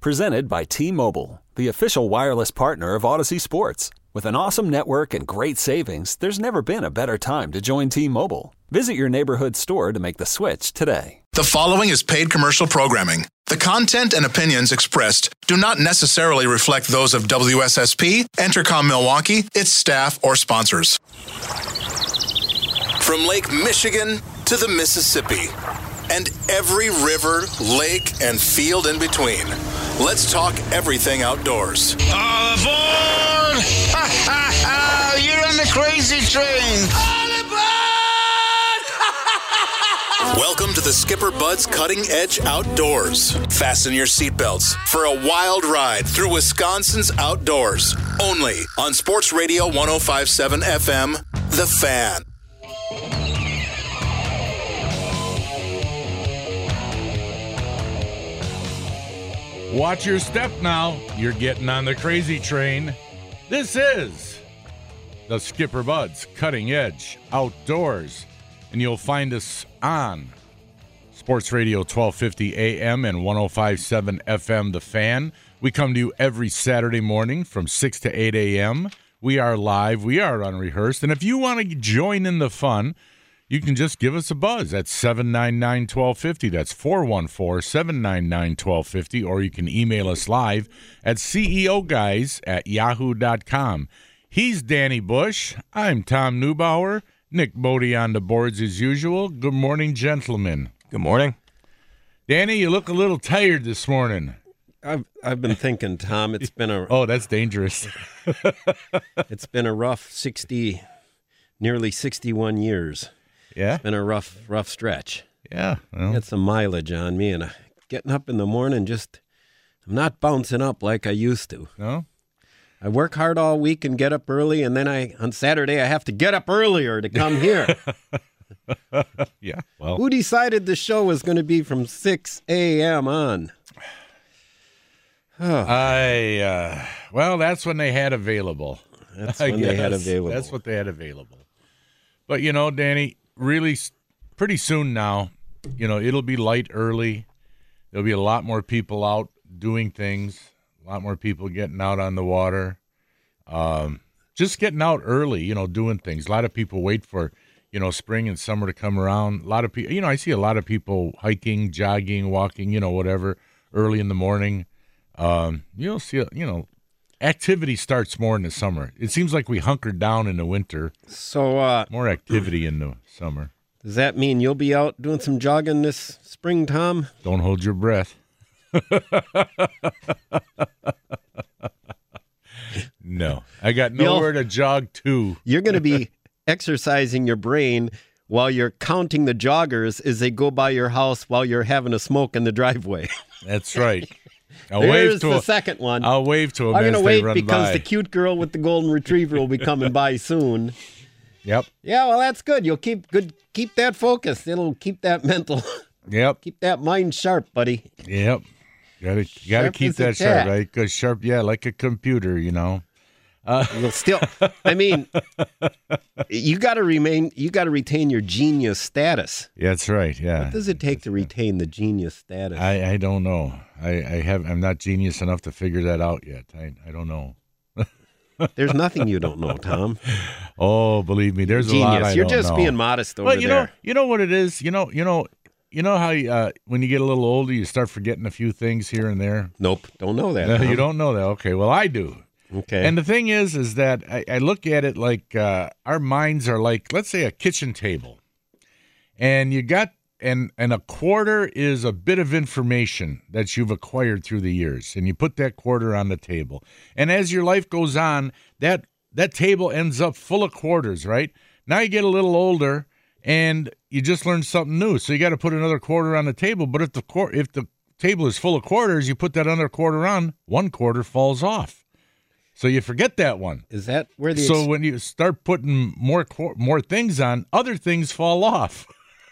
Presented by T-Mobile, the official wireless partner of Odyssey Sports. With an awesome network and great savings, there's never been a better time to join T-Mobile. Visit your neighborhood store to make the switch today. The following is paid commercial programming. The content and opinions expressed do not necessarily reflect those of WSSP, Entercom Milwaukee, its staff, or sponsors. From Lake Michigan to the Mississippi, and every river, lake, and field in between, let's talk everything outdoors. All aboard! Ha ha ha! You're on the crazy train! All aboard! Welcome to the Skipper Bud's Cutting Edge Outdoors. Fasten your seatbelts for a wild ride through Wisconsin's outdoors. Only on Sports Radio 105.7 FM, The Fan. Watch your step now. You're getting on the crazy train. This is the Skipper Bud's Cutting Edge Outdoors. And you'll find us on Sports Radio 1250 AM and 105.7 FM, The Fan. We come to you every Saturday morning from 6 to 8 a.m. We are live. We are unrehearsed. And if you want to join in the fun, you can just give us a buzz at 799-1250. That's 414-799-1250. Or you can email us live at ceoguys@yahoo.com. He's Danny Bush. I'm Tom Neubauer. Nick Bodie on the boards as usual. Good morning, gentlemen. Good morning. Danny, you look a little tired this morning. I've been thinking, Tom, it's been a Oh, that's dangerous. it's been a rough nearly 61 years. Yeah? It's been a rough stretch. Yeah. Well. Got some mileage on me, and getting up in the morning, I'm not bouncing up like I used to. No? I work hard all week and get up early, and then on Saturday I have to get up earlier to come here. Yeah. Well, Who decided the show was going to be from 6 a.m. on? Well, that's when they had available. That's when they had available. That's what they had available. But, Danny, really pretty soon now, it'll be light early. There'll be a lot more people out doing things, a lot more people getting out on the water. Just getting out early, doing things. A lot of people wait for, spring and summer to come around. A lot of people, I see a lot of people hiking, jogging, walking, whatever, early in the morning. You'll see, activity starts more in the summer. It seems like we hunkered down in the winter. So more activity in the summer. Does that mean you'll be out doing some jogging this spring, Tom? Don't hold your breath. No, I got nowhere to jog to. You're going to be exercising your brain while you're counting the joggers as they go by your house while you're having a smoke in the driveway. That's right. There's the second one. I'll wave to them. I'm going to wait because by. The cute girl with the golden retriever will be coming by soon. Yep. Yeah, well, that's good. You'll keep that focus. It'll keep that mental. Yep. Keep that mind sharp, buddy. Yep. Gotta keep that sharp, right? Because sharp, like a computer, You'll still. I mean, you got to retain your genius status. Yeah, that's right. Yeah. What does it take to retain the genius status? I don't know. I'm not genius enough to figure that out yet. I don't know. There's nothing you don't know, Tom. Oh, believe me, there's genius. A lot I You're don't just know. being modest over there. You know what it is. You know how when you get a little older, you start forgetting a few things here and there. Nope, don't know that. No, Tom. you don't know that. Okay, well I do. Okay. And the thing is that I look at it like our minds are like, let's say, a kitchen table, and you got and a quarter is a bit of information that you've acquired through the years, and you put that quarter on the table, and as your life goes on, that table ends up full of quarters. Right now, you get a little older, and you just learned something new, so you got to put another quarter on the table. But if the table is full of quarters, you put that other quarter on, one quarter falls off. So you forget that one. Is that where the So when you start putting more things on, other things fall off.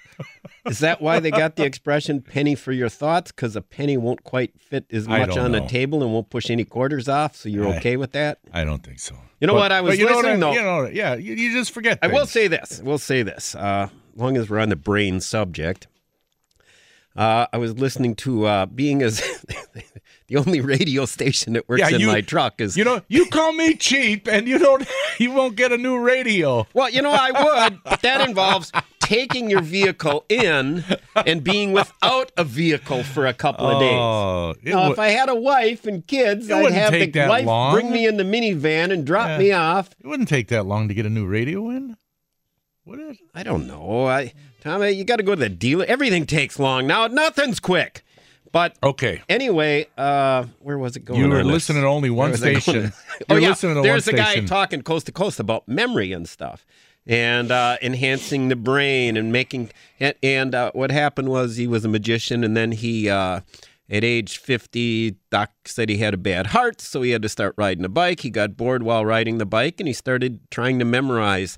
Is that why they got the expression penny for your thoughts? Because a penny won't quite fit as much on the table and won't push any quarters off, so you're okay with that? I don't think so. You know what? I was listening, though. You just forget things. I will say this. As long as we're on the brain subject, I was listening to being as the only radio station that works in my truck is. You call me cheap, and you won't get a new radio. Well, I would, but that involves taking your vehicle in and being without a vehicle for a couple of days. Now, if I had a wife and kids, I'd have the wife bring me in the minivan and drop me off. It wouldn't take that long to get a new radio in, would it? I don't know. Tommy, you got to go to the dealer. Everything takes long now. Nothing's quick. But anyway, where was it going? You were listening to only one station. There's a guy talking coast to coast about memory and stuff. And enhancing the brain and making and what happened was he was a magician, and then he at age 50, doc said he had a bad heart, so he had to start riding a bike. He got bored while riding the bike, and he started trying to memorize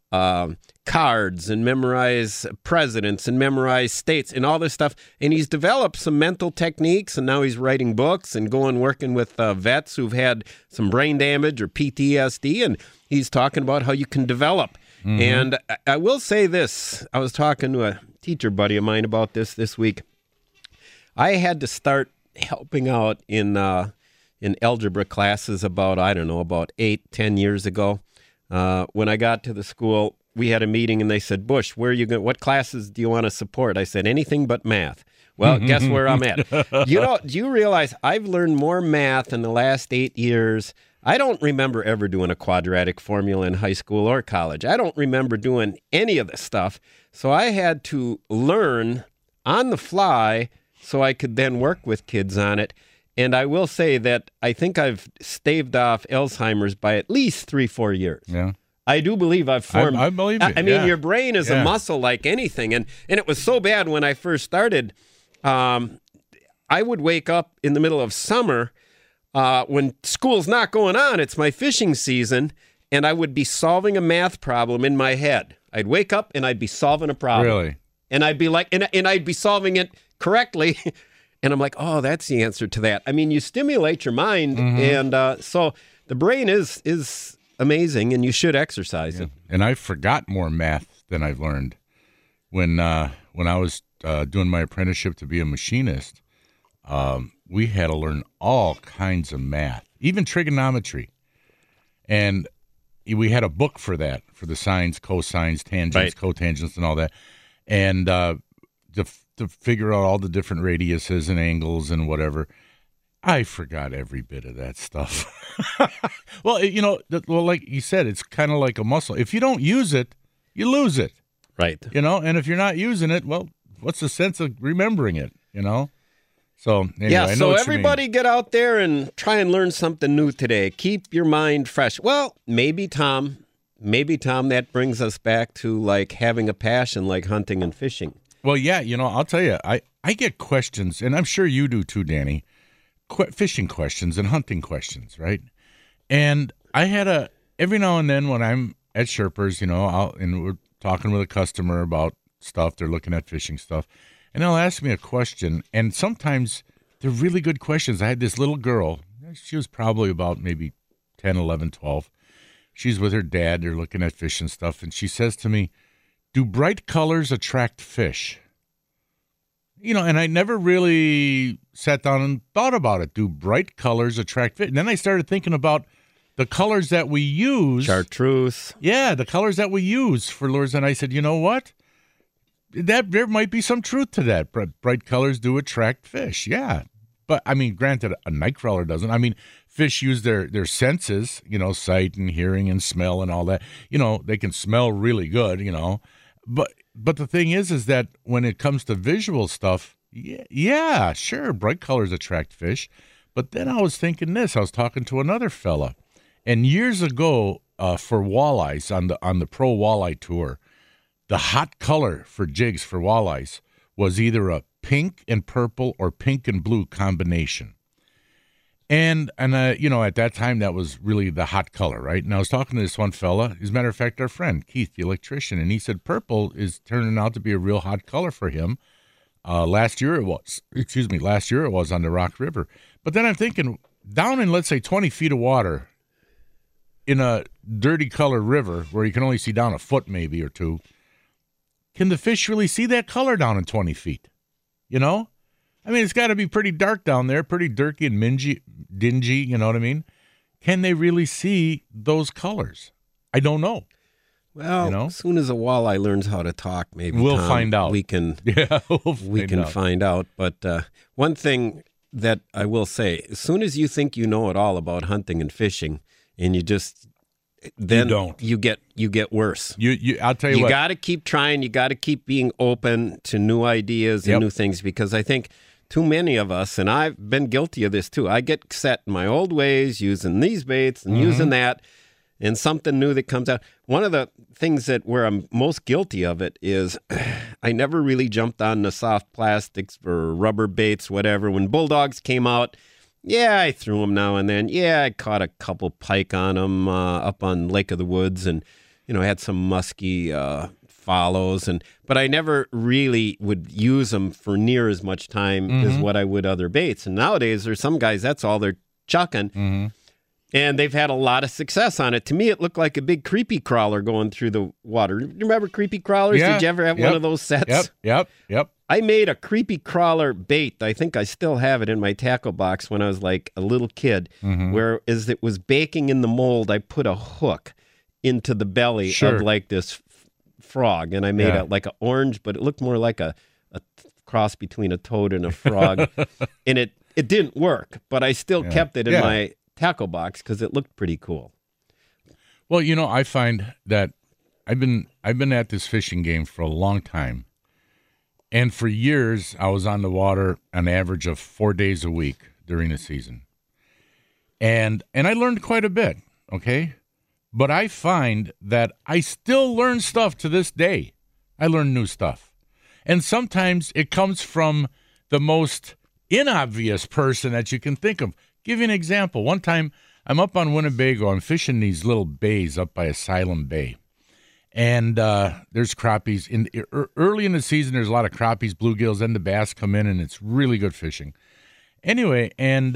cards and memorize presidents and memorize states and all this stuff. And he's developed some mental techniques, and now he's writing books and working with vets who've had some brain damage or PTSD, and he's talking about how you can develop. Mm-hmm. And I will say this. I was talking to a teacher buddy of mine about this week. I had to start helping out in algebra classes about 8-10 years ago. When I got to the school, we had a meeting, and they said, Bush, where are you going? What classes do you want to support? I said, anything but math. Well, guess where I'm at. Do you realize I've learned more math in the last 8 years? I don't remember ever doing a quadratic formula in high school or college. I don't remember doing any of this stuff. So I had to learn on the fly so I could then work with kids on it. And I will say that I think I've staved off Alzheimer's by at least 3-4 years. Yeah. I do believe I've formed. I believe it. I mean, your brain is a muscle like anything. And it was so bad when I first started. I would wake up in the middle of summer when school's not going on. It's my fishing season, and I would be solving a math problem in my head. I'd wake up and I'd be solving a problem. Really? And I'd be like, and I'd be solving it correctly. And I'm like, oh, that's the answer to that. I mean, you stimulate your mind, and so the brain is amazing, and you should exercise it. And I forgot more math than I've learned. When I was doing my apprenticeship to be a machinist, we had to learn all kinds of math, even trigonometry. And we had a book for that, for the sines, cosines, tangents, cotangents, and all that. And to figure out all the different radiuses and angles and whatever. I forgot every bit of that stuff. Well, like you said, it's kind of like a muscle. If you don't use it, you lose it. Right. And if you're not using it, well, what's the sense of remembering it, So, anyway, so everybody get out there and try and learn something new today. Keep your mind fresh. Well, maybe, Tom, that brings us back to like having a passion like hunting and fishing. Well, yeah, I'll tell you, I get questions, and I'm sure you do too, Danny, fishing questions and hunting questions, right? And I had every now and then when I'm at Sherpers, and we're talking with a customer about stuff, they're looking at fishing stuff, and they'll ask me a question, and sometimes they're really good questions. I had this little girl, she was probably about maybe 10, 11, 12. She's with her dad, they're looking at fish and stuff, and she says to me, do bright colors attract fish? And I never really sat down and thought about it. Do bright colors attract fish? And then I started thinking about the colors that we use. Chartreuse. Yeah, the colors that we use for lures. And I said, you know what? There might be some truth to that. Bright colors do attract fish. Yeah. But, I mean, granted, a nightcrawler doesn't. I mean, fish use their senses, sight and hearing and smell and all that. They can smell really good, But the thing is that when it comes to visual stuff, yeah, sure, bright colors attract fish. But then I was thinking this. I was talking to another fella, and years ago for walleyes on the Pro Walleye Tour, the hot color for jigs for walleyes was either a pink and purple or pink and blue combination. And at that time, that was really the hot color, right? And I was talking to this one fella, as a matter of fact, our friend, Keith, the electrician, and he said purple is turning out to be a real hot color for him. Last year it was on the Rock River. But then I'm thinking, down in, let's say, 20 feet of water in a dirty color river where you can only see down a foot maybe or two, can the fish really see that color down in 20 feet? I mean, it's got to be pretty dark down there, pretty dirty and dingy, you know what I mean? Can they really see those colors? I don't know. Well, as soon as a walleye learns how to talk, maybe we'll Tom, find out. We can, we can find out. But one thing that I will say, as soon as you think you know it all about hunting and fishing, and you just then you get worse. I'll tell you what. You got to keep trying. You got to keep being open to new ideas and new things, because I think too many of us, and I've been guilty of this too, I get set in my old ways, using these baits and using that, and something new that comes out. One of the things where I'm most guilty of it is I never really jumped on the soft plastics or rubber baits, whatever. When bulldogs came out, I threw them now and then. I caught a couple pike on them up on Lake of the Woods, and had some musky follows, but I never really would use them for near as much time as what I would other baits. And nowadays, there's some guys, that's all they're chucking, and they've had a lot of success on it. To me, it looked like a big creepy crawler going through the water. You remember creepy crawlers? Yeah. Did you ever have one of those sets? Yep. I made a creepy crawler bait. I think I still have it in my tackle box when I was like a little kid, where as it was baking in the mold, I put a hook into the belly of like this frog, and I made it like an orange, but it looked more like a cross between a toad and a frog. And it didn't work, but I still kept it in my tackle box because it looked pretty cool. Well, I find that I've been at this fishing game for a long time, and for years I was on the water an average of 4 days a week during the season, and I learned quite a bit. Okay. But I find that I still learn stuff to this day. I learn new stuff. And sometimes it comes from the most inobvious person that you can think of. Give you an example. One time, I'm up on Winnebago. I'm fishing these little bays up by Asylum Bay. And there's crappies. Early in the season, there's a lot of crappies, bluegills, and the bass come in, and it's really good fishing. Anyway, and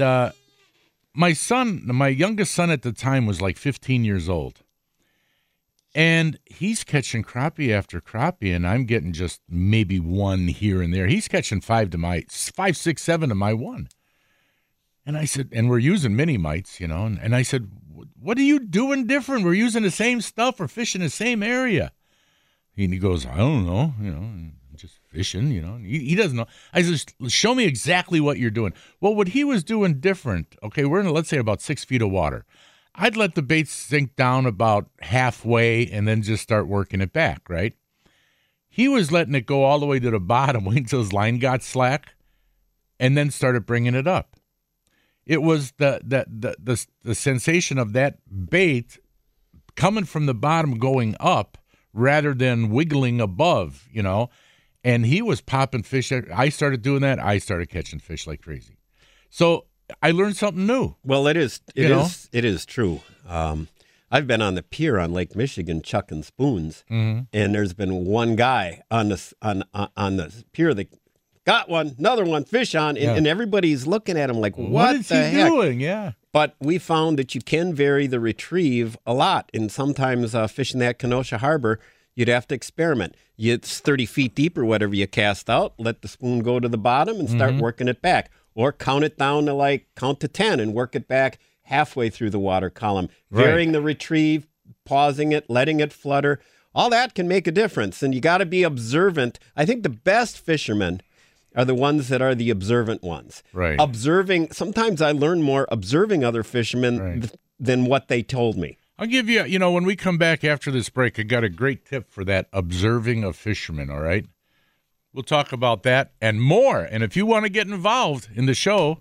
my youngest son at the time was like 15 years old. And he's catching crappie after crappie, and I'm getting just maybe one here and there. He's catching 5, 6, 7 to my one. And I said, and we're using mini mites, and I said, what are you doing different? We're using the same stuff. We're fishing the same area. And he goes, I don't know, just fishing, He doesn't know. I said, show me exactly what you're doing. Well, what he was doing different, okay, we're in, let's say, about 6 feet of water. I'd let the bait sink down about halfway and then just start working it back, right? He was letting it go all the way to the bottom, waiting until his line got slack, and then started bringing it up. It was the sensation of that bait coming from the bottom going up rather than wiggling above, and he was popping fish. I started doing that. I started catching fish like crazy. So I learned something new. Well, it is true. I've been on the pier on Lake Michigan chucking spoons, and there's been one guy on the pier that got one, another one, fish on, and everybody's looking at him like, what is the he heck? doing? Yeah. But we found that you can vary the retrieve a lot, and sometimes fishing that Kenosha Harbor, you'd have to experiment. It's 30 feet deep or whatever you cast out, let the spoon go to the bottom and start working it back. Or count it down to count to 10 and work it back halfway through the water column. Varying the retrieve, pausing it, letting it flutter. All that can make a difference. And you got to be observant. I think the best fishermen are the ones that are the observant ones. Right. Observing, sometimes I learn more observing other fishermen than what they told me. I'll give you, when we come back after this break, I got a great tip for that observing of fishermen, all right? We'll talk about that and more. And if you want to get involved in the show,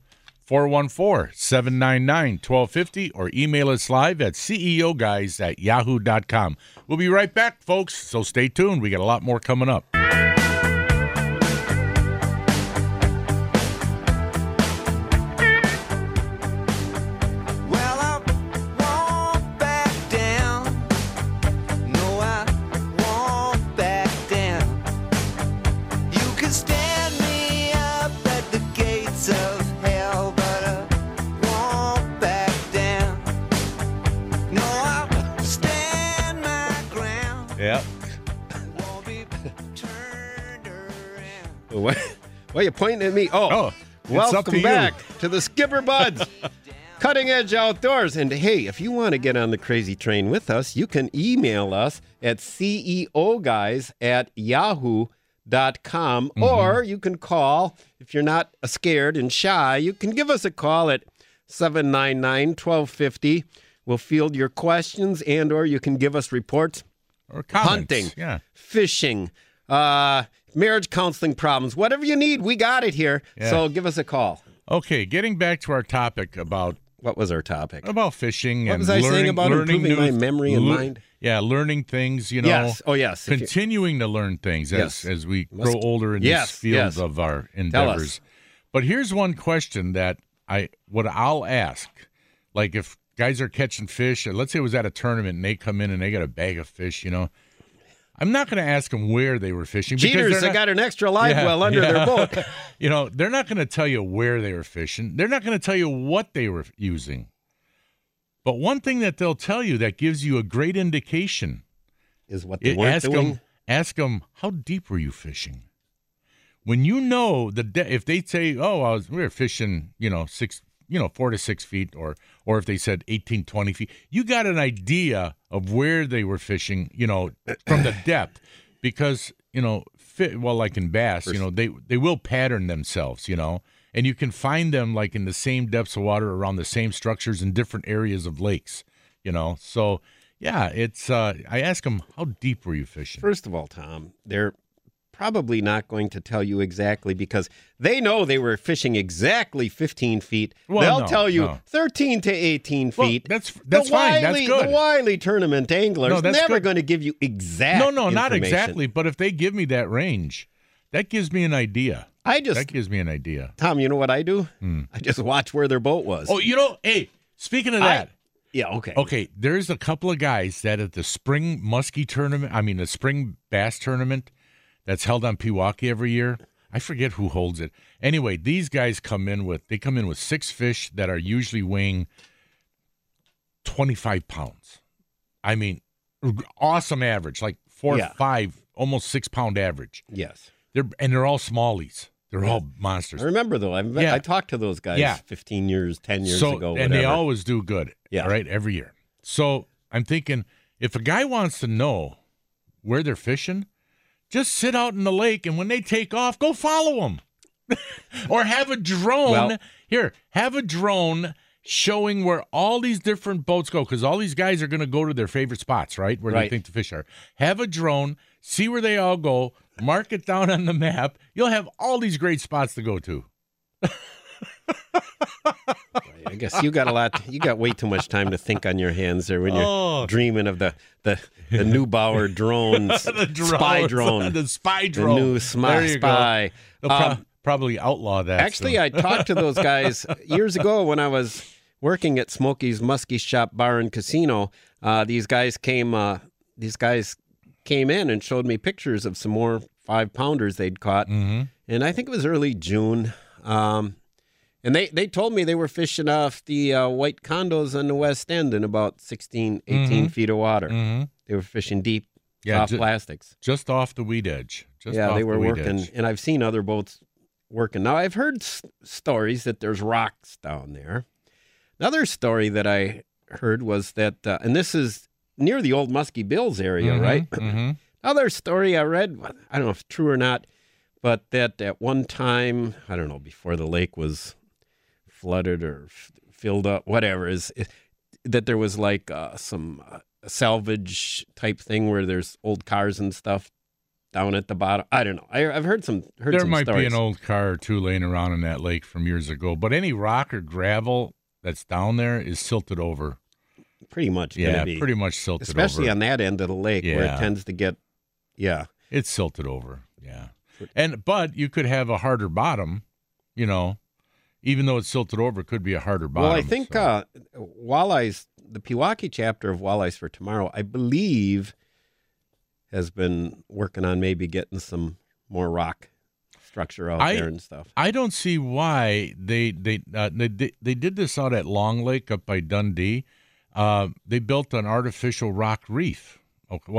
414-799-1250 or email us live at ceoguys@yahoo.com. We'll be right back, folks, so stay tuned. We got a lot more coming up. Why are you pointing at me? Oh, welcome back to the Skipper Buds. Cutting Edge Outdoors. And hey, if you want to get on the crazy train with us, you can email us at ceoguys@yahoo.com, or you can call, if you're not scared and shy, you can give us a call at 799-1250. We'll field your questions, and or you can give us reports. Or comments. Hunting, fishing, marriage counseling problems, whatever you need, we got it here. Yeah. So give us a call. Okay, getting back to our topic about... What was our topic? About fishing. What was I saying about improving my memory and mind? Yeah, learning things, Yes. Oh, yes. Continuing to learn things as we grow older in this field of our endeavors. But here's one question that I'll ask. Like if guys are catching fish, let's say it was at a tournament and they come in and they got a bag of fish, I'm not going to ask them where they were fishing. Cheaters, they got an extra live well under their boat. They're not going to tell you where they were fishing. They're not going to tell you what they were using. But one thing that they'll tell you that gives you a great indication is what they weren't doing. Ask them, how deep were you fishing? When you know if they say, we were fishing, 4 to 6 feet, or if they said 18, 20 feet, you got an idea of where they were fishing, from the depth, because, like in bass, they will pattern themselves, and you can find them like in the same depths of water around the same structures in different areas of lakes, So, yeah, it's, I ask them, how deep were you fishing? First of all, Tom, they're probably not going to tell you exactly because they know they were fishing exactly 15 feet. Well, they'll tell you 13 to 18 feet. Well, that's fine. That's good. The Wiley tournament anglers never going to give you exact not exactly. But if they give me that range, that gives me an idea. That gives me an idea. Tom, you know what I do? I just watch where their boat was. Oh, hey, speaking of that. Okay. Okay, there's a couple of guys that at the spring muskie tournament, the spring bass tournament, that's held on Pewaukee every year. I forget who holds it. Anyway, these guys come in with 6 fish that are usually weighing 25 pounds. Awesome average, like 4 or 5, almost 6 pound average. Yes. They're all smallies. They're all monsters. I remember though. I talked to those guys 15 years, 10 years ago. Whatever. And they always do good. Yeah. Right, every year. So I'm thinking, if a guy wants to know where they're fishing, just sit out in the lake, and when they take off, go follow them. Or have a drone. Have a drone showing where all these different boats go, because all these guys are going to go to their favorite spots, right, where they think the fish are. Have a drone, see where they all go, mark it down on the map. You'll have all these great spots to go to. I guess you got way too much time to think on your hands there when you're dreaming of the Neubauer drones, spy drone. The spy drone. The new spy. They'll probably outlaw that. Actually, I talked to those guys years ago when I was working at Smokey's Muskie Shop Bar and Casino. These guys came in and showed me pictures of some more 5-pounders they'd caught. Mm-hmm. And I think it was early June. And they told me they were fishing off the white condos on the West End in about 16, 18 feet of water. Mm-hmm. They were fishing deep, soft plastics. Just off the weed edge. They were working. And I've seen other boats working. Now, I've heard stories that there's rocks down there. Another story that I heard was that, and this is near the old Muskie Bills area, right? Mm-hmm. Another story I read, I don't know if it's true or not, but that at one time, I don't know, before the lake was flooded or filled up, whatever, is that there was like some salvage type thing where there's old cars and stuff down at the bottom. I don't know. I've heard some stories. There might be an old car or two laying around in that lake from years ago, but any rock or gravel that's down there is silted over. Pretty much. Pretty much silted over. Especially on that end of the lake where it tends to get, it's silted over, But you could have a harder bottom, even though it's silted over, it could be a harder bottom. Well, I think Walleyes, the Pewaukee chapter of Walleyes for Tomorrow, I believe, has been working on maybe getting some more rock structure out there and stuff. I don't see why they did this out at Long Lake up by Dundee. They built an artificial rock reef. Okay, well,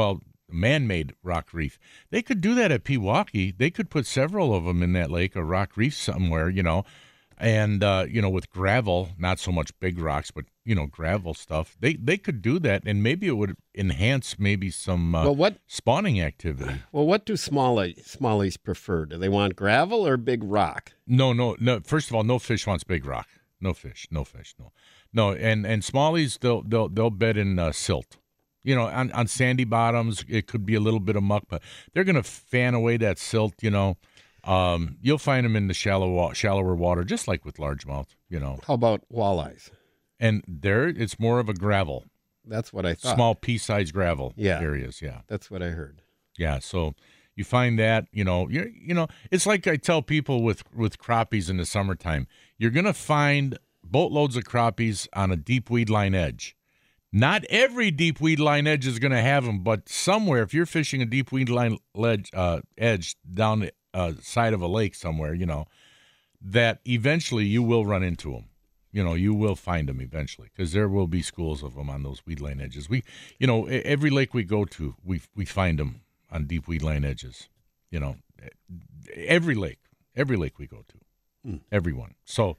man-made rock reef. They could do that at Pewaukee. They could put several of them in that lake, a rock reef somewhere, and with gravel, not so much big rocks, but gravel stuff. They could do that, and maybe it would enhance maybe some spawning activity. Well, what do smallies prefer? Do they want gravel or big rock? No. First of all, no fish wants big rock. No fish. No. And smallies, they'll bed in silt. On sandy bottoms, it could be a little bit of muck, but they're going to fan away that silt. You'll find them in the shallower water, just like with largemouth. How about walleyes? And there, it's more of a gravel. That's what I thought. Small pea-sized gravel areas. Yeah, that's what I heard. Yeah, so you find that it's like I tell people with crappies in the summertime. You're going to find boatloads of crappies on a deep weed line edge. Not every deep weed line edge is going to have them, but somewhere, if you're fishing a deep weed line edge down the side of a lake somewhere, that eventually you will run into them. You will find them eventually because there will be schools of them on those weed line edges. Every lake we go to, we find them on deep weed line edges. Every lake we go to, everyone. So,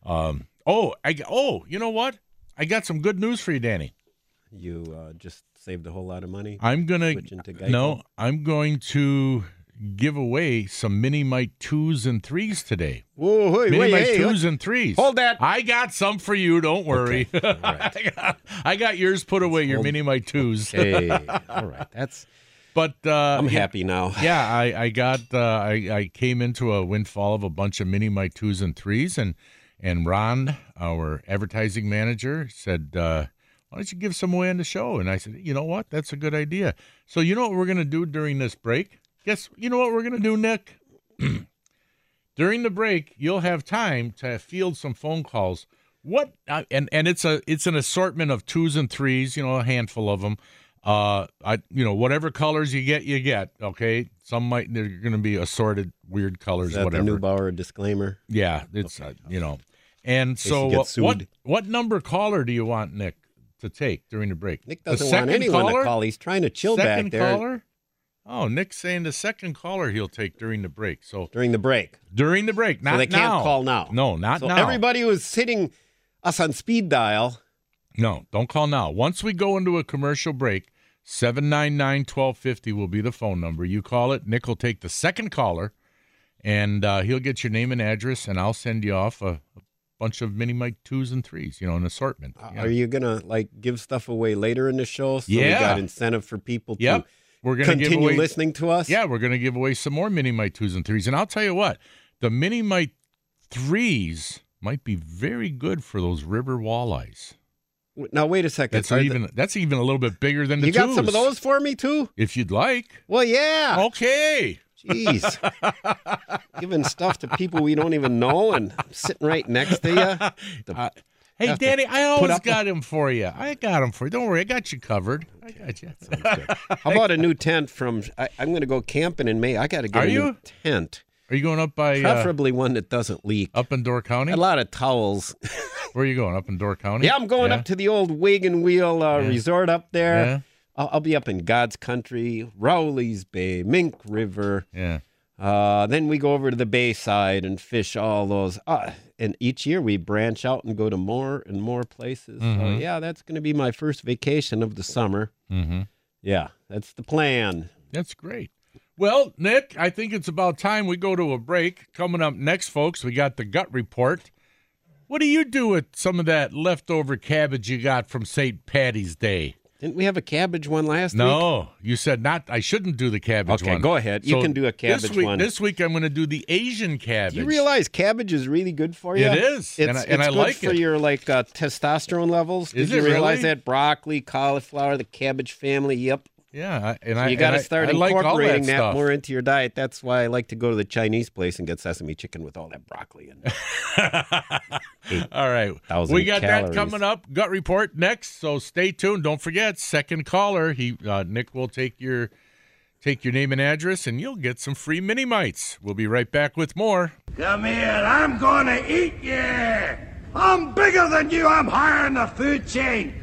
you know what? I got some good news for you, Danny. You just saved a whole lot of money. I'm going to give away some Mini-Mite 2s and 3s today. Whoa, Mini-Mite 2s and 3s. Hold that. I got some for you. Don't worry. Okay. Right. I got yours put away, your Mini-Mite 2s. Hey, all right. But I'm happy now. Yeah, I came into a windfall of a bunch of Mini-Mite 2s and 3s, and Ron, our advertising manager, said, why don't you give some away on the show? And I said, you know what? That's a good idea. So you know what we're going to do during this break? You know what we're going to do, Nick? During the break, you'll have time to field some phone calls. And it's an assortment of 2s and 3s, a handful of them. Whatever colors you get, okay? They're going to be assorted weird colors, Is that whatever. The Neubauer disclaimer? Yeah, it's, And so what number caller do you want, Nick, to take during the break? Nick doesn't want anyone to call. He's trying to chill back there. Second caller? Oh, Nick's saying the second caller he'll take during the break. So during the break, not so they can't now. Call now. No, not so now. Everybody who's hitting us on speed dial. No, don't call now. Once we go into a commercial break, 799-1250 will be the phone number. You call it. Nick will take the second caller, and he'll get your name and address, and I'll send you off a bunch of Mini-Mite 2s and 3s, an assortment. Yeah. Are you going to, give stuff away later in the show? So we got incentive for people to we're gonna continue listening to us? Yeah, we're going to give away some more Mini-Mite 2s and 3s. And I'll tell you what, the Mini-Mite 3s might be very good for those river walleyes. Now, wait a second. That's even a little bit bigger than the 2s. You got some of those for me, too? If you'd like. Well, yeah. Okay. Jeez. Giving stuff to people we don't even know, and I'm sitting right next to you. Hey, Danny, I always got him for you. I got him for you. Don't worry, I got you covered. I got you. How about a new tent from? I'm going to go camping in May. I got to get a new tent. Are you going up by? Preferably one that doesn't leak. Up in Door County? A lot of towels. Where are you going? Up in Door County? Yeah, I'm going up to the old Wagon Wheel resort up there. Yeah. I'll be up in God's Country, Rowley's Bay, Mink River. Yeah. Then we go over to the Bayside and fish all those. And each year we branch out and go to more and more places. Mm-hmm. So, that's going to be my first vacation of the summer. Mm-hmm. Yeah, that's the plan. That's great. Well, Nick, I think it's about time we go to a break. Coming up next, folks, we got the Gut Report. What do you do with some of that leftover cabbage you got from St. Patty's Day? Didn't we have a cabbage one last week? No, you said not. I shouldn't do the cabbage one. Okay, go ahead. You can do a cabbage one. This week I'm going to do the Asian cabbage. Do you realize cabbage is really good for you? It is, and I like it. It's good for your testosterone levels. Did you realize that? Broccoli, cauliflower, the cabbage family, yep. Yeah, you got to start incorporating that more into your diet. That's why I like to go to the Chinese place and get sesame chicken with all that broccoli in it. All right, we got that coming up. Gut Report next, so stay tuned. Don't forget, second caller. Nick will take your name and address, and you'll get some free Mini-Mites. We'll be right back with more. Come here, I'm gonna eat you. I'm bigger than you. I'm higher in the food chain.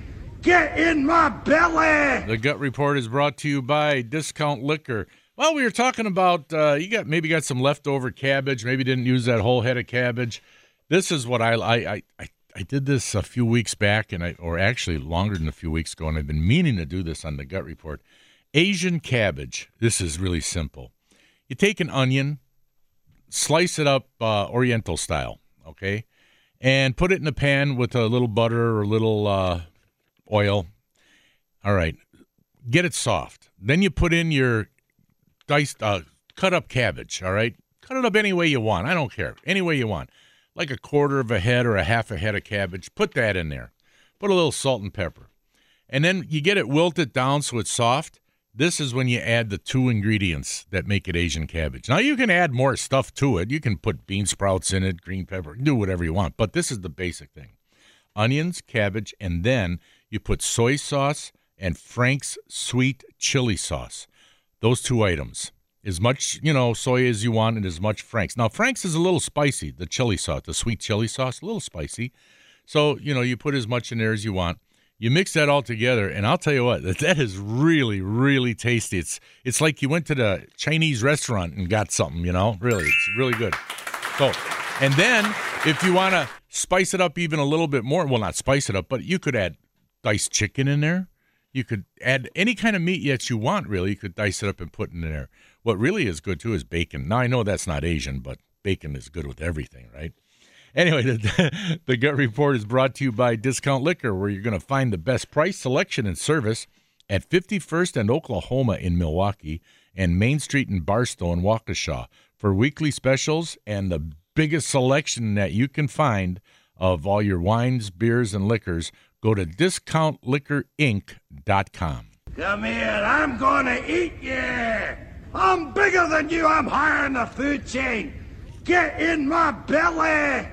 Get in my belly! The Gut Report is brought to you by Discount Liquor. Well, we were talking about you maybe got some leftover cabbage, maybe didn't use that whole head of cabbage. This is what I did this a few weeks back, or actually longer than a few weeks ago, and I've been meaning to do this on the Gut Report. Asian cabbage. This is really simple. You take an onion, slice it up Oriental style, okay, and put it in a pan with a little butter or a little oil. All right, get it soft. Then you put in your diced, cut up cabbage. All right, cut it up any way you want. I don't care, any way you want. Like a quarter of a head or a half a head of cabbage. Put that in there. Put a little salt and pepper, and then you get it wilted down so it's soft. This is when you add the 2 ingredients that make it Asian cabbage. Now, you can add more stuff to it. You can put bean sprouts in it, green pepper, do whatever you want. But this is the basic thing. Onions, cabbage, and then you put soy sauce and Frank's sweet chili sauce. Those 2 items. As much, soy as you want and as much Frank's. Now, Frank's is a little spicy, the chili sauce, the sweet chili sauce, a little spicy. So, you put as much in there as you want. You mix that all together, and I'll tell you what, that is really, really tasty. It's like you went to the Chinese restaurant and got something, Really, it's really good. So, and then if you want to spice it up even a little bit more, well, not spice it up, but you could add diced chicken in there. You could add any kind of meat that you want, really. You could dice it up and put it in there. What really is good, too, is bacon. Now, I know that's not Asian, but bacon is good with everything, right? Anyway, the Gut Report is brought to you by Discount Liquor, where you're going to find the best price, selection, and service at 51st and Oklahoma in Milwaukee and Main Street in Barstow and Waukesha. For weekly specials and the biggest selection that you can find of all your wines, beers, and liquors, go to DiscountLiquorInc.com. Come here, I'm gonna eat you! I'm bigger than you, I'm higher in the food chain! Get in my belly!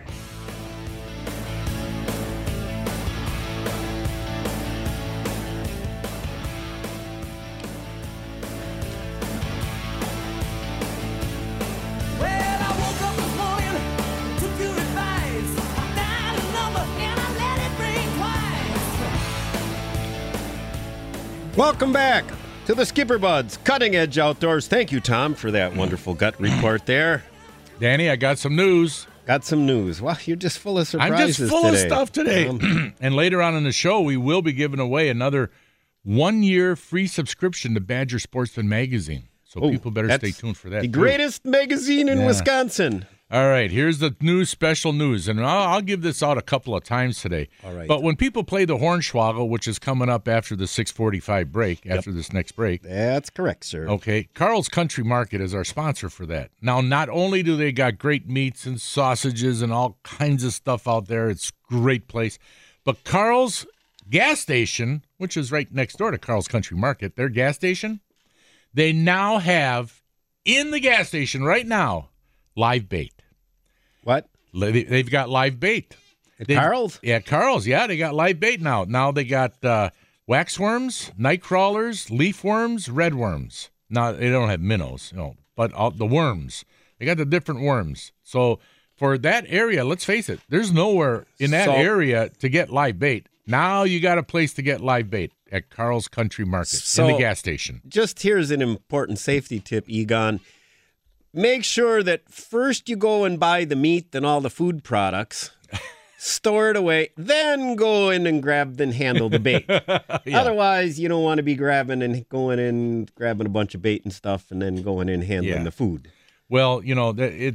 Welcome back to the Skipper Buds Cutting Edge Outdoors. Thank you, Tom, for that wonderful gut report there. Danny, I got some news. Got some news. Wow, you're just full of surprises today. I'm just full of stuff today. And later on in the show, we will be giving away another 1-year free subscription to Badger Sportsman Magazine. So people better stay tuned for that. The greatest magazine in Wisconsin. All right, here's the new special news, and I'll give this out a couple of times today. All right. But when people play the Hornswoggle, which is coming up after the 6:45 break, after this next break. That's correct, sir. Okay, Carl's Country Market is our sponsor for that. Now, not only do they got great meats and sausages and all kinds of stuff out there, it's a great place, but Carl's gas station, which is right next door to Carl's Country Market, their gas station, they now have, in the gas station right now, live bait. What? They've got live bait. Carl's? Yeah, Carl's. Yeah, they got live bait now. Now they got waxworms, night crawlers, leaf worms, red worms. Now, they don't have minnows, but the worms. They got the different worms. So for that area, let's face it, there's nowhere in that area to get live bait. Now you got a place to get live bait at Carl's Country Market in the gas station. Just here's an important safety tip, Egon. Make sure that first you go and buy the meat and all the food products, store it away, then go in and handle the bait. Otherwise, you don't want to be grabbing a bunch of bait and stuff and then going in handling the food. Well, over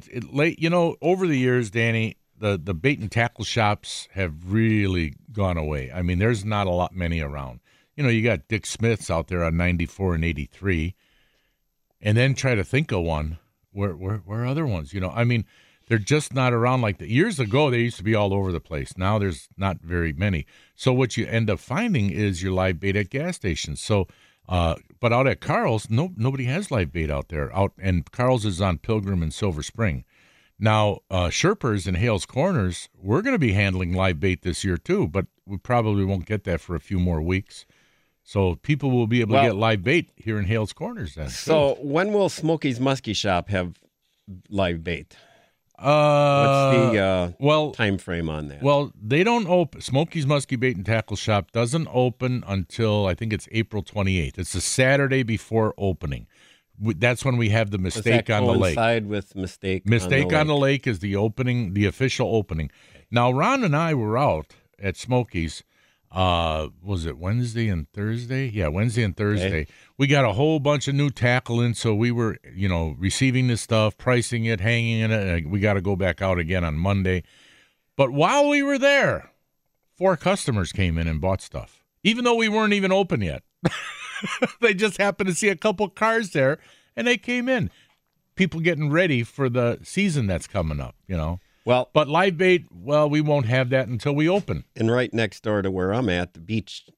the years, Danny, the bait and tackle shops have really gone away. I mean, there's not many around. You got Dick Smith's out there on 94 and 83, and then try to think of one. Where are other ones? I mean, they're just not around like that. Years ago, they used to be all over the place. Now there's not very many. So what you end up finding is your live bait at gas stations. So, but out at Carl's, nobody has live bait out there. And Carl's is on Pilgrim and Silver Spring. Now, Sherpers in Hales Corners, we're going to be handling live bait this year too, but we probably won't get that for a few more weeks. So people will be able to get live bait here in Hales Corners then. So when will Smokey's Muskie Shop have live bait? What's the time frame on that? Well, they don't open. Smokey's Muskie Bait and Tackle Shop doesn't open until I think it's April 28th. It's the Saturday before opening. That's when we have the Mistake on the Lake. Coincide with Mistake on the Lake is the opening, the official opening. Now, Ron and I were out at Smokey's. Was it Wednesday and Thursday? Yeah, Wednesday and Thursday. Okay. We got a whole bunch of new tackle in, so we were, receiving this stuff, pricing it, hanging in it. And we got to go back out again on Monday. But while we were there, 4 customers came in and bought stuff, even though we weren't even open yet. They just happened to see a couple cars there, and they came in. People getting ready for the season that's coming up, Well, but live bait, we won't have that until we open. And right next door to where I'm at, the Beach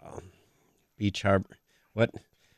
Harbor. What?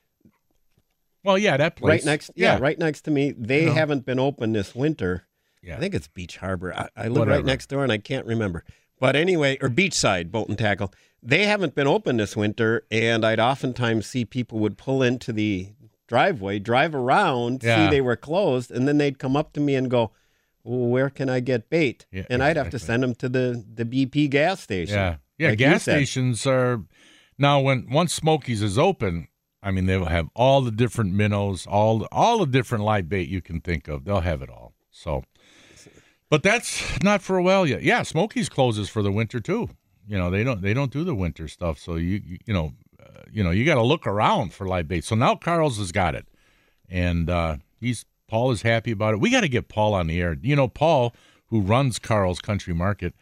Well, yeah, that place. Right next to me. They haven't been open this winter. Yeah. I think it's Beach Harbor. I live right next door, and I can't remember. But anyway, or Beachside Boat and Tackle. They haven't been open this winter, and I'd oftentimes see people would pull into the driveway, drive around, see they were closed, and then they'd come up to me and go, well, where can I get bait? Yeah, and I'd have to send them to the BP gas station. Yeah, like gas stations are now. Once Smokey's is open, I mean, they will have all the different minnows, all the different live bait you can think of. They'll have it all. So, but that's not for a while yet. Yeah, Smokey's closes for the winter too. They don't do the winter stuff. So you got to look around for live bait. So now Carl's has got it, and Paul is happy about it. We got to get Paul on the air. Paul, who runs Carl's Country Market,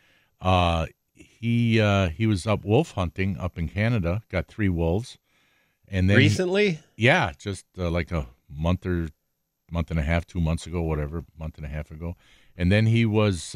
he was up wolf hunting up in Canada, got 3 wolves. And then recently? Yeah, just like a month and a half, 2 months ago, whatever, month and a half ago. And then he was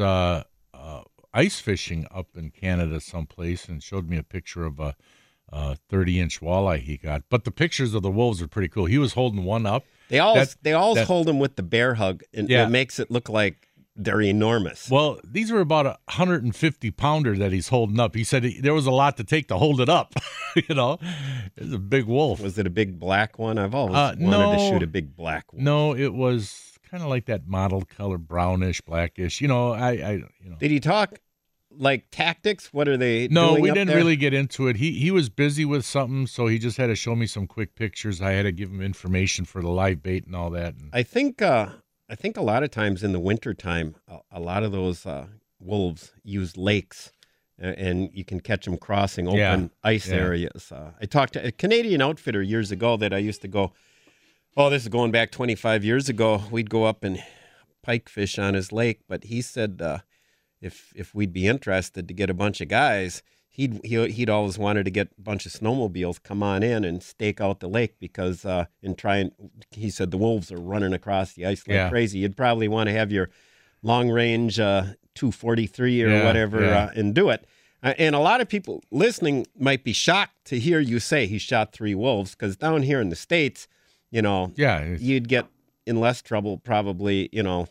ice fishing up in Canada someplace and showed me a picture of a 30-inch walleye he got. But the pictures of the wolves are pretty cool. He was holding one up. They always hold them with the bear hug, and it makes it look like they're enormous. Well, these are about a 150-pounder that he's holding up. He said there was a lot to take to hold it up. It's a big wolf. Was it a big black one? I've always wanted to shoot a big black wolf. No, it was kind of like that mottled color, brownish, blackish. Did he talk like tactics? What are they doing? No, we didn't really get into it. He was busy with something, so he just had to show me some quick pictures. I had to give him information for the live bait and all that. I think a lot of times in the wintertime, a lot of those wolves use lakes, and you can catch them crossing open ice areas. I talked to a Canadian outfitter years ago that I used to go, this is going back 25 years ago. We'd go up and pike fish on his lake, but he said if we'd be interested to get a bunch of guys, he'd always wanted to get a bunch of snowmobiles come on in and stake out the lake because he said the wolves are running across the ice like crazy. You'd probably want to have your long range 243 or whatever and do it. And a lot of people listening might be shocked to hear you say he shot 3 wolves, because down here in the States, you'd get in less trouble probably,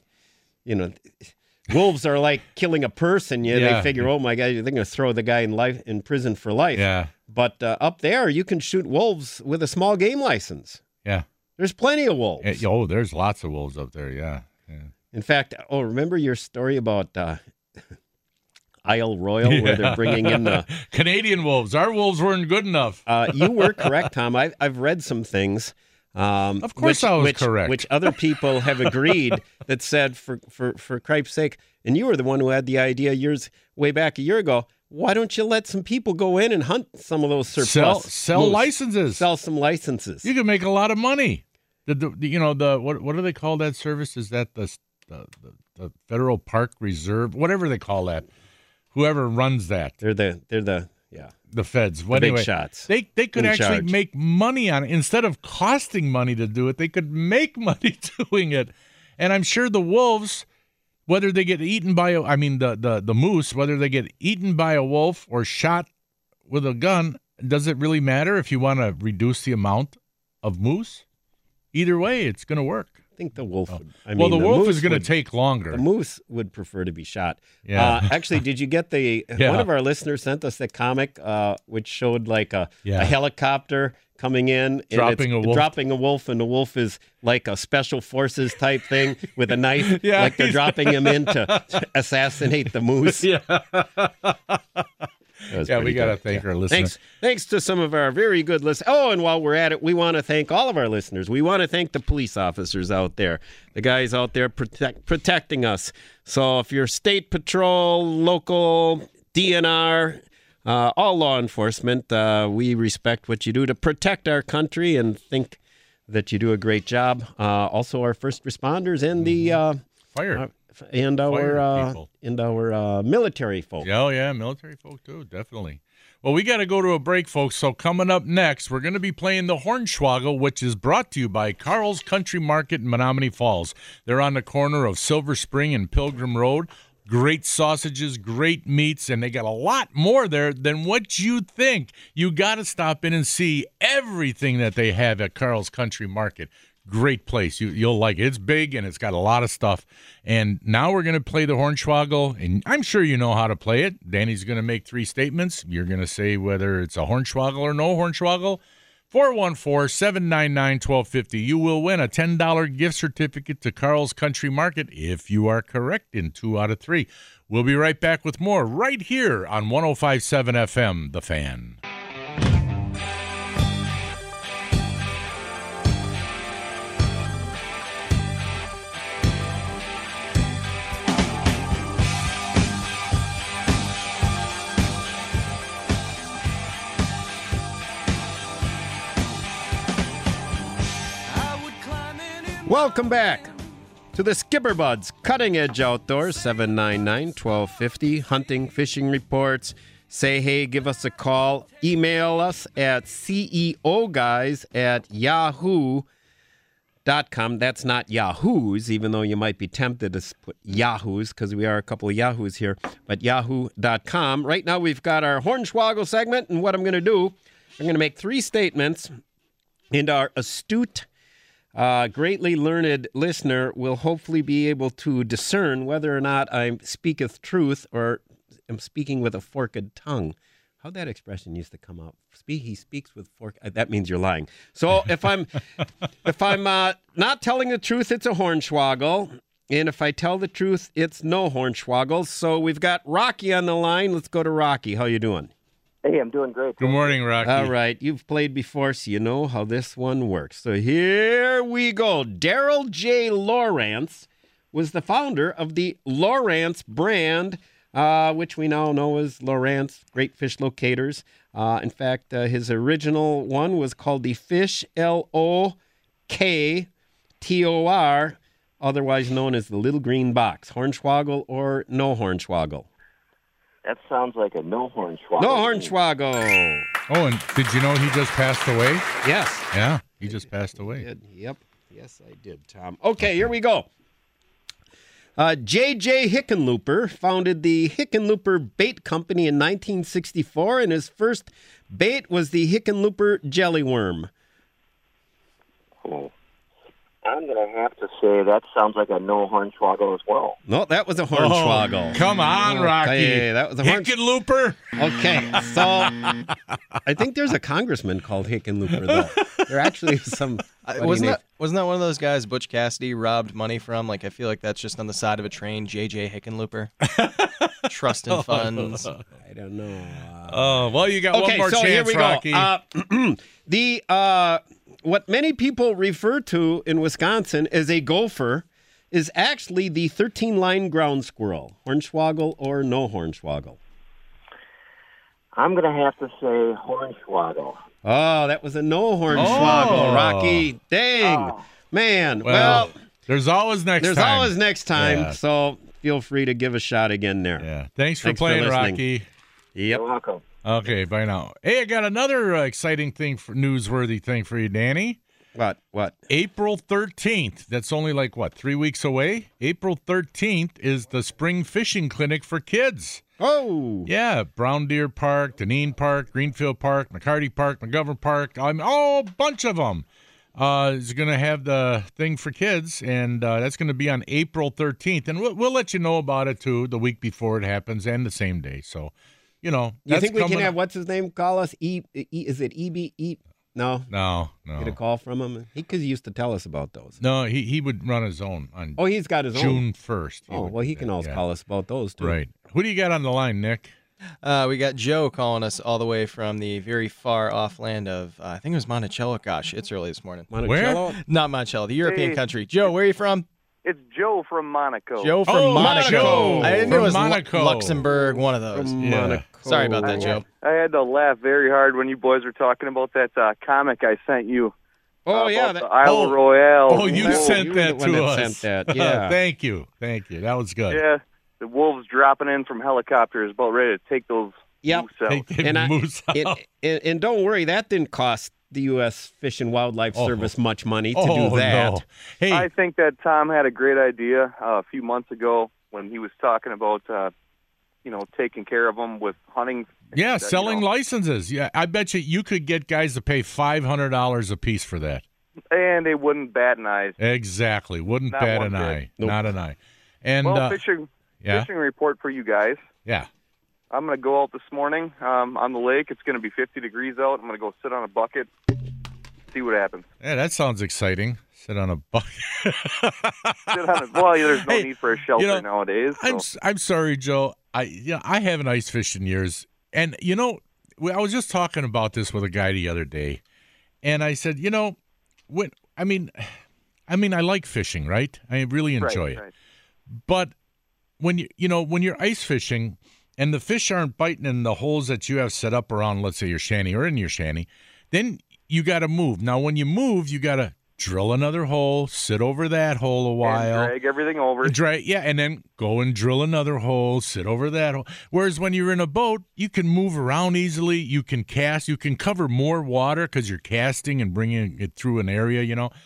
wolves are like killing a person. They figure, oh my God, they're going to throw the guy in prison for life. Yeah. But up there, you can shoot wolves with a small game license. Yeah. There's plenty of wolves. There's lots of wolves up there. Yeah. In fact, remember your story about Isle Royal, where they're bringing in the Canadian wolves? Our wolves weren't good enough. You were correct, Tom. I've read some things. Of course, I was correct. Which other people have agreed that said, for Cripe's sake, and you were the one who had the idea way back a year ago. Why don't you let some people go in and hunt some of those surplus? Sell licenses. Sell some licenses. You can make a lot of money. What do they call that service? Is that the Federal Park Reserve? Whatever they call that. Whoever runs that. They're the feds. Big shots. They could actually make money on it. Instead of costing money to do it, they could make money doing it. And I'm sure the wolves, whether they get eaten by the moose, whether they get eaten by a wolf or shot with a gun, does it really matter if you want to reduce the amount of moose? Either way, it's going to work. I think the wolf would. The wolf is going to take longer. The moose would prefer to be shot. Yeah. Actually, did you get one of our listeners sent us the comic which showed like a helicopter coming in, dropping a wolf, and the wolf is like a special forces type thing with a knife, like they're dropping him in to assassinate the moose. Yeah. We got to thank our listeners. Thanks to some of our very good listeners. Oh, and while we're at it, we want to thank all of our listeners. We want to thank the police officers out there, the guys out there protecting us. So if you're state patrol, local, DNR, all law enforcement, we respect what you do to protect our country and think that you do a great job. Also, our first responders and the fire. And our military folk. Oh, yeah, military folk, too, definitely. Well, we got to go to a break, folks, so coming up next, we're going to be playing the Hornswoggle, which is brought to you by Carl's Country Market in Menominee Falls. They're on the corner of Silver Spring and Pilgrim Road. Great sausages, great meats, and they got a lot more there than what you think. You got to stop in and see everything that they have at Carl's Country Market. Great place. You'll like it. It's big, and it's got a lot of stuff. And now we're going to play the Hornswoggle, and I'm sure you know how to play it. Danny's going to make 3 statements. You're going to say whether it's a Hornswoggle or no Hornswoggle. 414-799-1250. You will win a $10 gift certificate to Carl's Country Market if you are correct in 2 out of 3. We'll be right back with more right here on 105.7 FM, The Fan. Welcome back to the Skipper Buds Cutting Edge Outdoors, 799-1250, hunting, fishing reports. Say hey, give us a call. Email us at ceoguys@yahoo.com. That's not Yahoo's, even though you might be tempted to put Yahoo's because we are a couple of Yahoos here, but yahoo.com. Right now we've got our Hornswoggle segment, and what I'm going to do, I'm going to make 3 statements, and our astute greatly learned listener will hopefully be able to discern whether or not I speaketh truth or am speaking with a forked tongue. How'd that expression used to come out? He speaks with fork. That means you're lying. So if I'm not telling the truth, it's a Hornswoggle. And if I tell the truth, it's no Hornswoggle. So we've got Rocky on the line. Let's go to Rocky. How you doing? Hey, I'm doing great. Good morning, Rocky. All right. You've played before, so you know how this one works. So here we go. Daryl J. Lowrance was the founder of the Lowrance brand, which we now know as Lowrance Great Fish Locators. In fact, his original one was called the Fish Loktor, otherwise known as the Little Green Box. Hornswoggle or no Hornswoggle? That sounds like a no Hornswoggle. No Hornswoggle. Oh, and did you know he just passed away? Yes. Yeah, he just passed away. Yep. Yes, I did, Tom. Okay, here we go. J.J. Hickenlooper founded the Hickenlooper Bait Company in 1964, and his first bait was the Hickenlooper Jellyworm. Oh. I'm going to have to say that sounds like a no Hornswoggle as well. No, that was a Hornswoggle. Oh, come on, Rocky. Okay, that was a Hickenlooper. Okay, so I think there's a congressman called Hickenlooper, though. There actually is some... Wasn't that one of those guys Butch Cassidy robbed money from? Like, I feel like that's just on the side of a train, J.J. Hickenlooper. Trust and funds. I don't know. Well, you got one more chance, Rocky. What many people refer to in Wisconsin as a gopher is actually the 13-line ground squirrel. Hornswoggle or no Hornswoggle? I'm going to have to say Hornswoggle. Oh, that was a no Hornswoggle, Rocky. Dang. Man. Well, there's always next time. There's always next time, Yeah. So feel free to give a shot again there. Yeah. Thanks for playing, Rocky. Yep. You're welcome. Okay, bye now. Hey, I got another exciting thing, newsworthy thing for you, Danny. What? April 13th. That's only 3 weeks away? April 13th is the Spring Fishing Clinic for kids. Oh. Yeah, Brown Deer Park, Deneen Park, Greenfield Park, McCarty Park, McGovern Park. A bunch of them. is going to have the thing for kids, and that's going to be on April 13th. And we'll let you know about it, too, the week before it happens and the same day. So, you think we can have, what's his name, call us? Is it EB? No. Get a call from him? Because he used to tell us about those. No, he would run his own on he's got his June 1st. He can also call us about those, too. Right. Who do you got on the line, Nick? We got Joe calling us all the way from the very far off land of, I think it was Monticello. Gosh, it's early this morning. Monticello? Where? Not Monticello, the European country. Joe, where are you from? It's Joe from Monaco. Joe from Monaco. I didn't know it was Monaco. Luxembourg, one of those. Monaco. Sorry about that, Joe. I had to laugh very hard when you boys were talking about that comic I sent you. Oh, yeah. The Isle Royale. Oh, you sent that to us. Sent that. Yeah. Thank you. That was good. Yeah. The wolves dropping in from helicopters, about ready to take those moose out. Moose out. And don't worry, that didn't cost the U.S. Fish and Wildlife Service much money to do that. No. Hey, I think that Tom had a great idea a few months ago when he was talking about, taking care of them with hunting. Yeah, selling licenses. Yeah, I bet you could get guys to pay $500 a piece for that. And they wouldn't bat an eye. Exactly. Wouldn't Not bat one an bit. eye. Nope. Not an eye. And fishing report for you guys. Yeah. I'm going to go out this morning on the lake. It's going to be 50 degrees out. I'm going to go sit on a bucket, see what happens. Yeah, that sounds exciting. Sit on a bucket. There's no need for a shelter nowadays. So. I'm sorry, Joe. I haven't ice fished in years, and I was just talking about this with a guy the other day, and I said, I like fishing, right? I really enjoy it, right. But when you're ice fishing and the fish aren't biting in the holes that you have set up around, let's say your shanty or in your shanty, then you got to move. Now, when you move, you got to drill another hole, sit over that hole a while. And drag everything over. And then go and drill another hole, sit over that hole. Whereas when you're in a boat, you can move around easily. You can cast. You can cover more water because you're casting and bringing it through an area,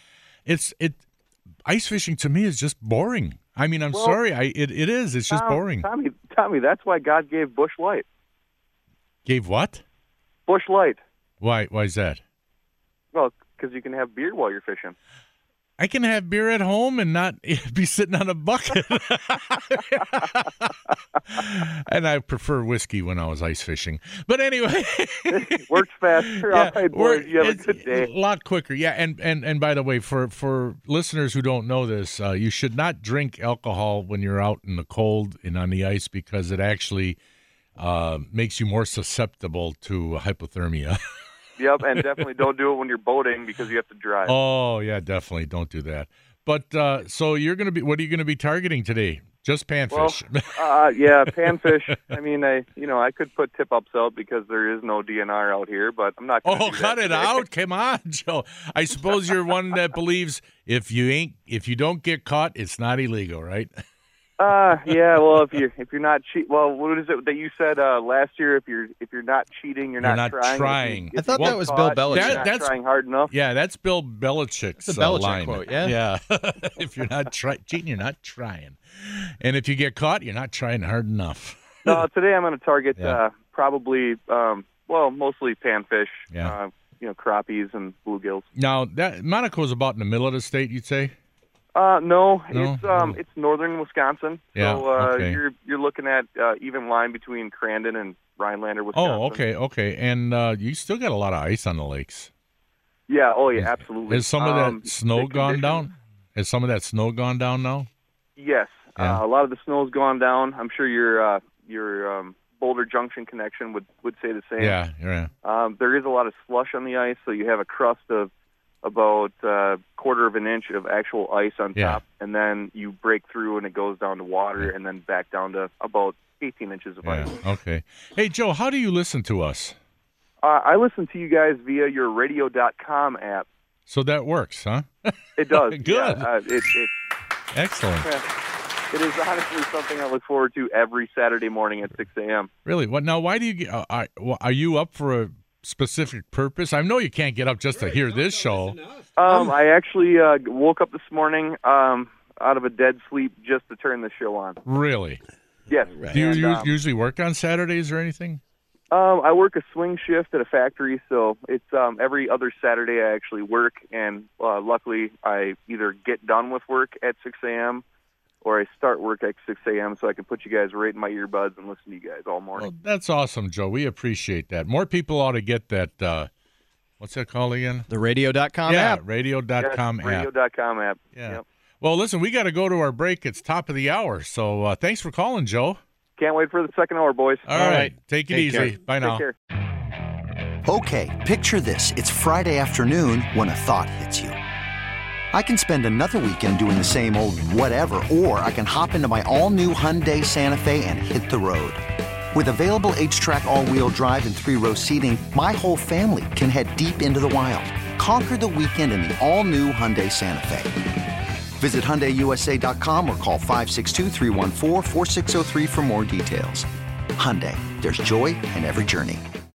Ice fishing to me is just boring. I mean, I'm sorry. It is. It's just boring. Tommy, that's why God gave Bush Light. Gave what? Bush Light. Why is that? Well, because you can have beer while you're fishing. I can have beer at home and not be sitting on a bucket. And I prefer whiskey when I was ice fishing. But anyway. Works faster. Yeah, all right, boys, you have a good day. A lot quicker. Yeah, and by the way, for listeners who don't know this, you should not drink alcohol when you're out in the cold and on the ice because it actually makes you more susceptible to hypothermia. Yep, and definitely don't do it when you're boating because you have to drive. Oh, yeah, definitely don't do that. But so you're going to be, what are you going to be targeting today? Just panfish? Well, panfish. I mean, I could put tip-ups out because there is no DNR out here, but I'm not going to do that cut it today. out. Come on, Joe. I suppose you're one that believes if you don't get caught, it's not illegal, right? Well, if you're not what is it that you said last year? If you're not cheating, you're not trying. I thought that was Bill Belichick. You're not trying hard enough. Yeah, that's Bill Belichick's It's a Belichick line. quote. Yeah. Yeah. If you're not cheating, you're not trying, and if you get caught, you're not trying hard enough. No, today I'm going to target probably mostly panfish. Yeah. Crappies and bluegills. Now that Monaco's about in the middle of the state, you'd say. No, it's northern Wisconsin. Yeah, So okay. you're looking at even line between Crandon and Rhinelander, Wisconsin. Oh, okay. And you still got a lot of ice on the lakes. Yeah, absolutely. Has some of that snow gone down? Has some of that snow gone down now? Yes. Yeah. A lot of the snow's gone down. I'm sure your Boulder Junction connection would say the same. Yeah. There is a lot of slush on the ice, so you have a crust of about quarter of an inch of actual ice on top, and then you break through and it goes down to water and then back down to about 18 inches of ice. Okay. Hey, Joe, how do you listen to us? I listen to you guys via your radio.com app. So that works, huh? It does. Good. Yeah, Excellent. It is honestly something I look forward to every Saturday morning at 6 a.m. Really? What? Now, why do you are you up for a specific purpose? I know you can't get up just to hear this show. I actually woke up this morning out of a dead sleep just to turn the show on. Really? Yes. Do you usually work on Saturdays or anything? I work a swing shift at a factory, so it's every other Saturday I actually work, and luckily I either get done with work at 6 a.m. or I start work at 6 a.m. so I can put you guys right in my earbuds and listen to you guys all morning. Well, that's awesome, Joe. We appreciate that. More people ought to get that, what's that called again? The radio.com app. Yeah, radio.com app. Radio.com app. Yeah. Yep. Well, listen, we got to go to our break. It's top of the hour, so thanks for calling, Joe. Can't wait for the second hour, boys. All right. Take it easy. Care. Bye now. Take care. Okay, picture this. It's Friday afternoon when a thought hits you. I can spend another weekend doing the same old whatever, or I can hop into my all-new Hyundai Santa Fe and hit the road. With available H-Track all-wheel drive and 3-row seating, my whole family can head deep into the wild. Conquer the weekend in the all-new Hyundai Santa Fe. Visit HyundaiUSA.com or call 562-314-4603 for more details. Hyundai, there's joy in every journey.